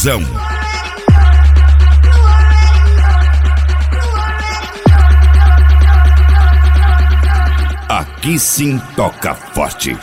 Tiozão. Aqui sim toca forte.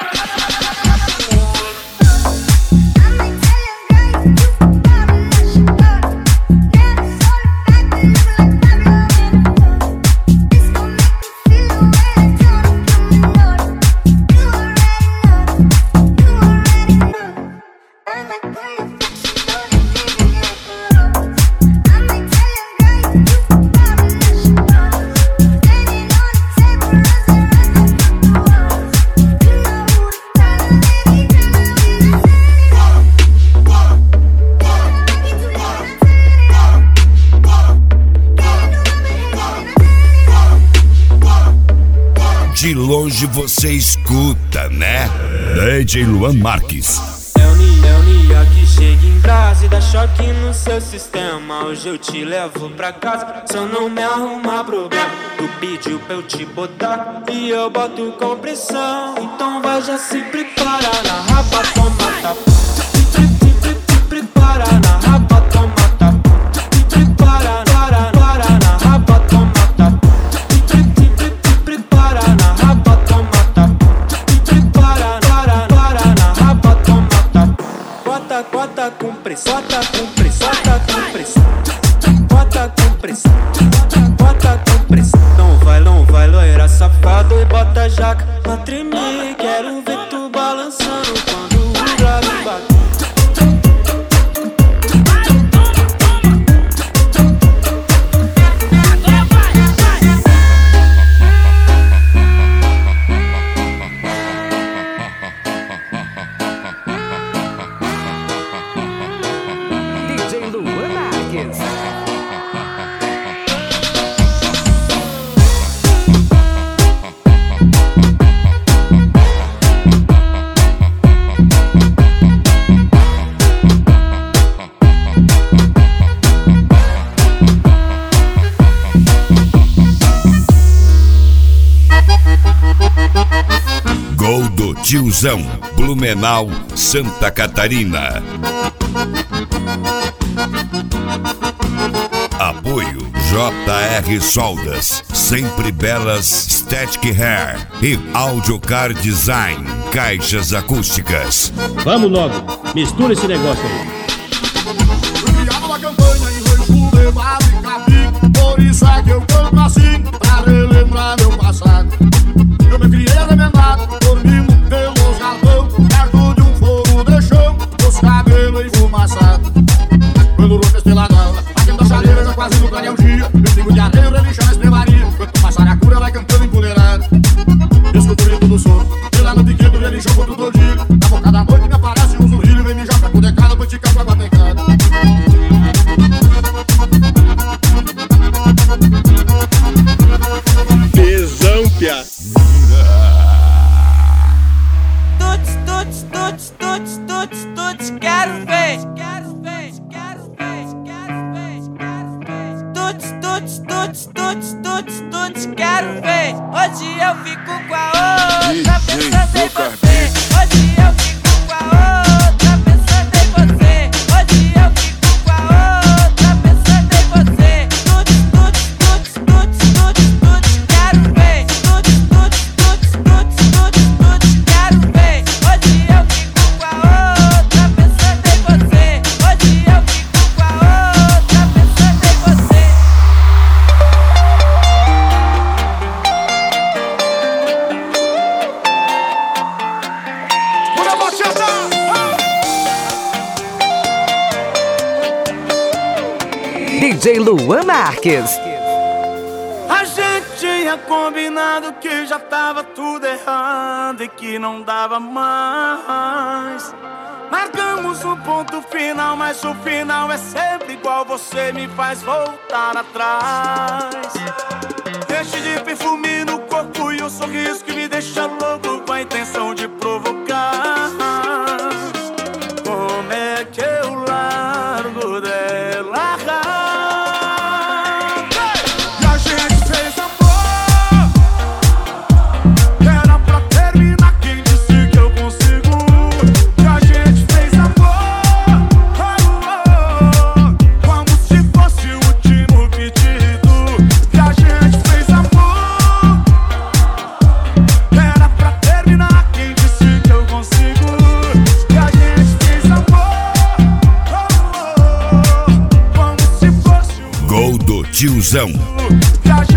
De longe você escuta, né? DJ Luan Marques. É o Nia que chega em brasa e dá choque no seu sistema. Hoje eu te levo pra casa, se eu não me arrumar problema. Tu pediu pra eu te botar e eu boto com pressão. Então vai já se prepara na raba, toma tapa. Se prepara na raba, toma tapa. Se prepara na raba, toma tapa. Se prepara na raba, toma tapa. Se prepara na raba, toma tapa. Bota com pressão, bota com pressão, bota com pressão, bota com pressão, bota com pressão. Não vai loira safado e bota a jaca pra tremer. Quero ver tu balançando quando o grave bate. DJ Luan Marques. Gol do Tiozão, Blumenau, Santa Catarina. Apoio JR Soldas, Sempre Belas Static Hair e Audiocar Design, caixas acústicas. Vamos logo, mistura esse negócio aí. Fui criado na campanha em Rancho Levado e Capim. Por isso é que eu canto assim, pra relembrar meu passado. Eu me criei arremendado, dormindo pelos galpão, perto de um fogo de chão, os cabelos enfumaçados. Quando roupa esteladão, batendo a chaleira, já quase no clarear o dia. Eu sigo de areia, relixa na estrebaria. Quanto passar a cura, vai cantando empoleirado. Escuto o grito do sono, e lá no piquedo, relixa contra o tordilho. Na boca da noite me aparece um zurrilho, vem mijar pra cudecada, pra ticar pra batecada. Tesão, pia. Tuts, quero ver. Tuts, quero ver. Hoje eu fico com a outra, pensando em você. Hoje eu fico com a outra, pensando em você. Hoje eu fico com a outra, pensando em você. Tuts, quero ver. Tuts, quero ver. Hoje eu fico com a outra, pensando em você. Hoje eu fico com a outra, pensando em você. DJ Luan Marques. A gente tinha combinado que já tava tudo errado e que não dava mais. Marcamos um ponto final, mas o final é sempre igual. Você me faz voltar atrás. Enche de perfume no corpo e um sorriso que me deixa louco, com a intenção de provocar. Como é que eu largo dela? E a gente fez amor. Era pra terminar, quem disse que eu consigo? E a gente fez amor. Tiozão. Já